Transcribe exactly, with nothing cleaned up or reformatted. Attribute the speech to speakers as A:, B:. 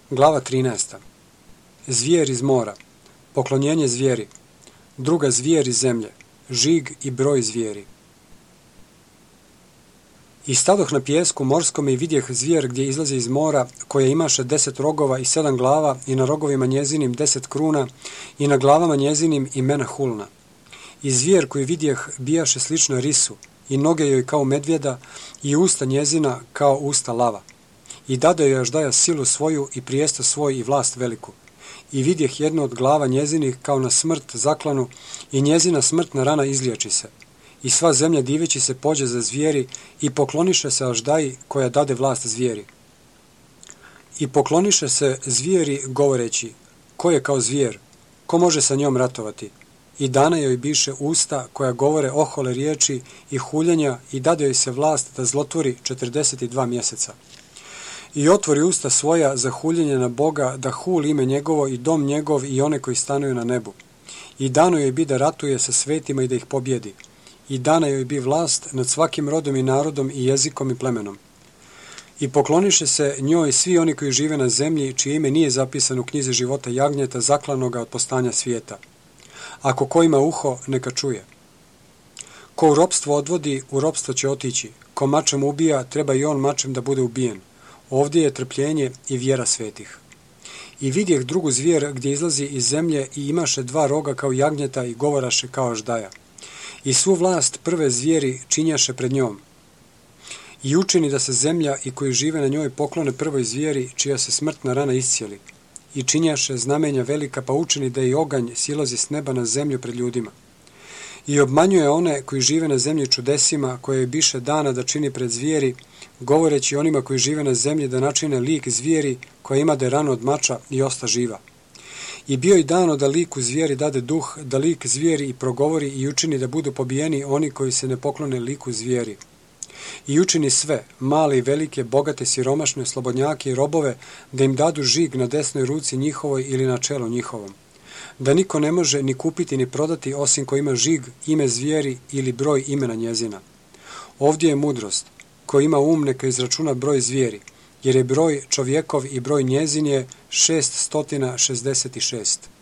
A: Glava trinaesta. Zvijer iz mora. Poklonjenje zvijeri. Druga zvijer iz zemlje. Žig i broj zvijeri. I stadoh na pijesku morskome i vidjeh zvijer gdje izlazi iz mora, koja imaše deset rogova i sedam glava, i na rogovima njezinim deset kruna, i na glavama njezinim imena hulna. I zvijer koji vidjeh bijaše slično risu, i noge joj kao medvjeda, i usta njezina kao usta lava. I dade joj Aždaja silu svoju i prijesto svoj i vlast veliku. I vidjeh jednu od glava njezinih kao na smrt zaklanu, i njezina smrtna rana izliječi se. I sva zemlja diveći se pođe za zvijeri i pokloniše se Aždaji koja dade vlast zvijeri. I pokloniše se zvijeri govoreći, ko je kao zvijer, ko može sa njom ratovati? I dana joj biše usta koja govore ohole riječi i huljenja, i dade joj se vlast da zlotvori četrdeset dva mjeseca. I otvori usta svoja za huljenje na Boga, da hul ime njegovo i dom njegov i one koji stanuju na nebu. I dano joj bi da ratuje sa svetima i da ih pobjedi. I dana joj bi vlast nad svakim rodom i narodom i jezikom i plemenom. I pokloniše se njoj svi oni koji žive na zemlji, čije ime nije zapisano u knjizi života jagnjeta zaklanoga od postanja svijeta. Ako ko ima uho, neka čuje. Ko u ropstvo odvodi, u ropstvo će otići. Ko mačem ubija, treba i on mačem da bude ubijen. Ovdje je trpljenje i vjera svetih. I vidjeh drugu zvijer gdje izlazi iz zemlje i imaše dva roga kao jagnjeta i govoraše kao Aždaja. I svu vlast prve zvijeri činjaše pred njom. I učini da se zemlja i koji žive na njoj poklone prvoj zvijeri, čija se smrtna rana iscijeli. I činjaše znamenja velika, pa učini da i oganj silazi s neba na zemlju pred ljudima. I obmanjuje one koji žive na zemlji čudesima, koje je biše dana da čini pred zvijeri, govoreći onima koji žive na zemlji da načine lik zvijeri koja ima da ranu od mača i osta živa. I bio i dano da liku zvijeri dade duh, da lik zvijeri i progovori i učini da budu pobijeni oni koji se ne poklone liku zvijeri. I učini sve, male i velike, bogate, siromašne, slobodnjake i robove, da im dadu žig na desnoj ruci njihovoj ili na čelu njihovom. Da niko ne može ni kupiti ni prodati osim ko ima žig, ime zvijeri ili broj imena njezina. Ovdje je mudrost. Ko ima um neka izračuna broj zvijeri, jer je broj čovjekov i broj njezin je šest stotina šezdeset šest.